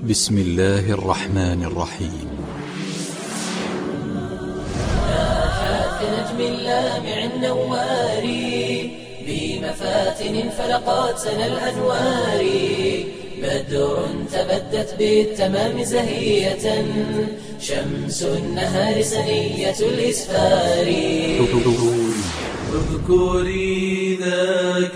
بسم الله الرحمن الرحيم. ناحت نجم اللامع النواري بمفاتن فلقات سنى الأنوار، بدر تبدت بالتمام زهية، شمس النهار سنية الإسفار. اذكري ذاك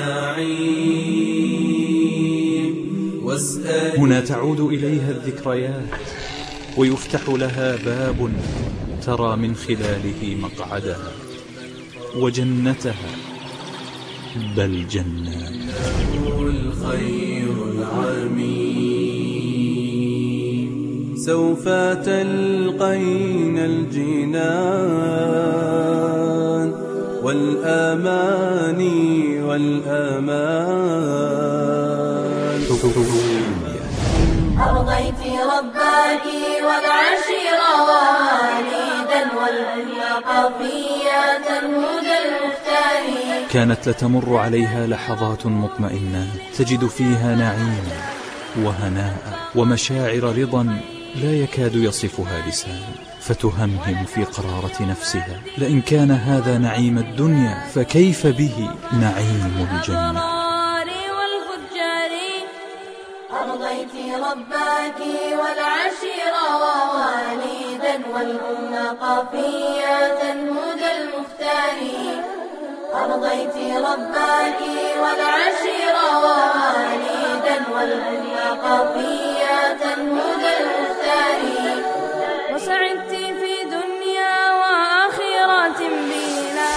النعيم واسألي. هنا تعود إليها الذكريات ويفتح لها باب ترى من خلاله مقعدها وجنتها، بل جنات. الخير العميم سوف تلقين الجنان والأماني والأمان. أرضيت ربك والعشير والدا والقافية الهدى المختار. كانت لتمر عليها لحظات مطمئنة تجد فيها نعيما وهناء ومشاعر رضا لا يكاد يصفها لسان، فتهمهم في قرارة نفسها: لئن كان هذا نعيم الدنيا فكيف به نعيم الجنة. أرضيت ربك والعشير ووالدا والأم قافية الهدى المختار. أرضيت ربك والعشير ووالدا والأم قافية الهدى المختار. وسعدت في دنيا وآخرة بلا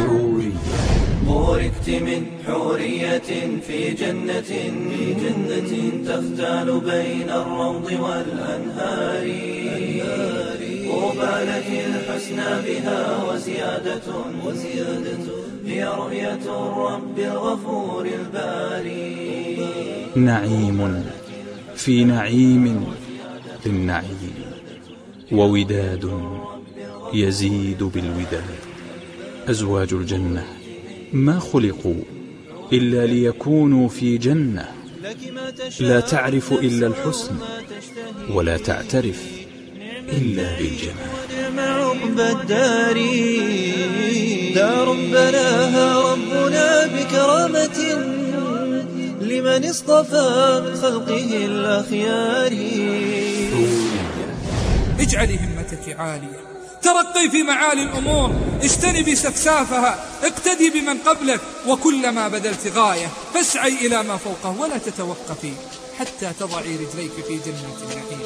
بوركت من حورية في جنة تختال بين الروض والأنهار. وبالت الحسنى بها وزيادة هي رؤية الرب الغفور الباري. نعيم في نعيم للنعيم، ووداد يزيد بالوداد. أزواج الجنة ما خلقوا إلا ليكونوا في جنة لا تعرف إلا الحسن ولا تعترف إلا بالجمال. عقب الدار دار بناها ربنا بكرامة لمن اصطفى من خلقه الأخيار. اجعلي همتك عالية، ترقي في معالي الأمور، اجتنبي سفسافها، اقتدي بمن قبلك، وكلما بذلت غاية فاسعي إلى ما فوقه ولا تتوقفي حتى تضعي رجليك في جنة النعيم.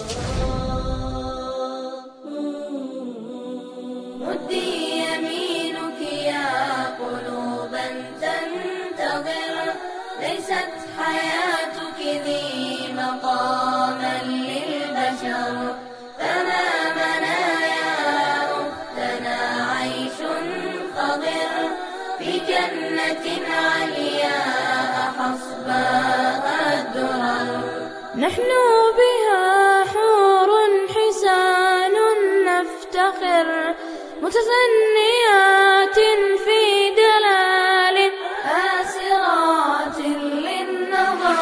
ردي يمينك يا قلوبا تنتظر، ليست حياتك ذي مقاما للبشر. فما منايا أختنا عيش خضر في جنة علياء حصباها الدرر. نحن بها حور حسان نفتخر، متثنيات في دلال آسرات للنظر.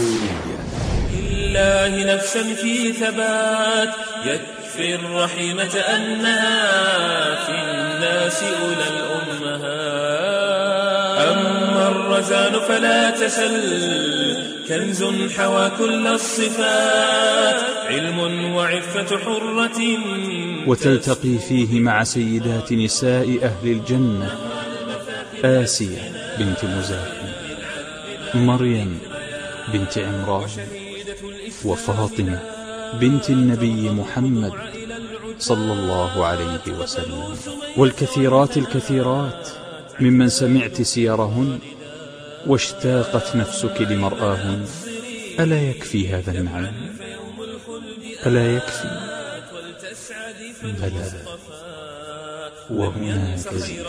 لله نفسا في ثبات يكفي الرحيمة أنها في الناس أولى الأمهات. أما الرزان فلا تسل، كنز حوى كل الصفات، علم وعفة حرة. وتلتقي فيه مع سيدات نساء أهل الجنة: آسية بنت مزاحم، مريم بنت عمران، وفاطمة بنت النبي محمد صلى الله عليه وسلم، والكثيرات الكثيرات ممن سمعت سيرهن واشتاقت نفسك لمرآهن. ألا يكفي هذا النعيم؟ ألا يكفي؟ بلى، وهناك زيادة.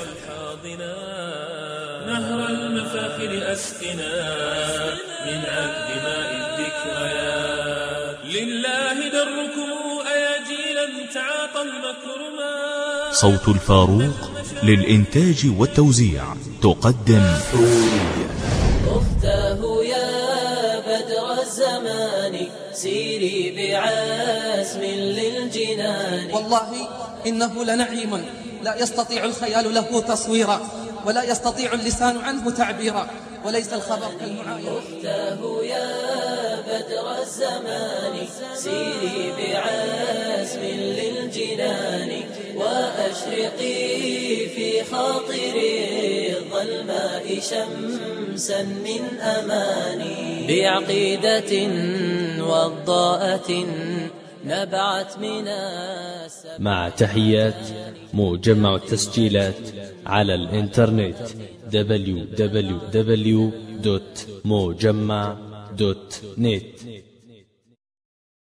نهر المفاخر أسقنا من عذب ماء الذكريات. لله دركم أياجيلا تعاطى المكرمات. صوت الفاروق للإنتاج والتوزيع تقدم أختاه يا بدر الزمان سيد سيري بعزم للجنان. والله إنه لنعيم لا يستطيع الخيال له تصويرا، ولا يستطيع اللسان عنه تعبيرا، وليس الخبر كالمعاينة. أختاه يا بدر الزمان سيري بعزم للجنان، وأشرقي في خاطري الظلماء شمسا من أماني، بعقيدة وضاءة نبعت من السماء. مع تحيات مجمع التسجيلات على الإنترنت www.mujamma.net.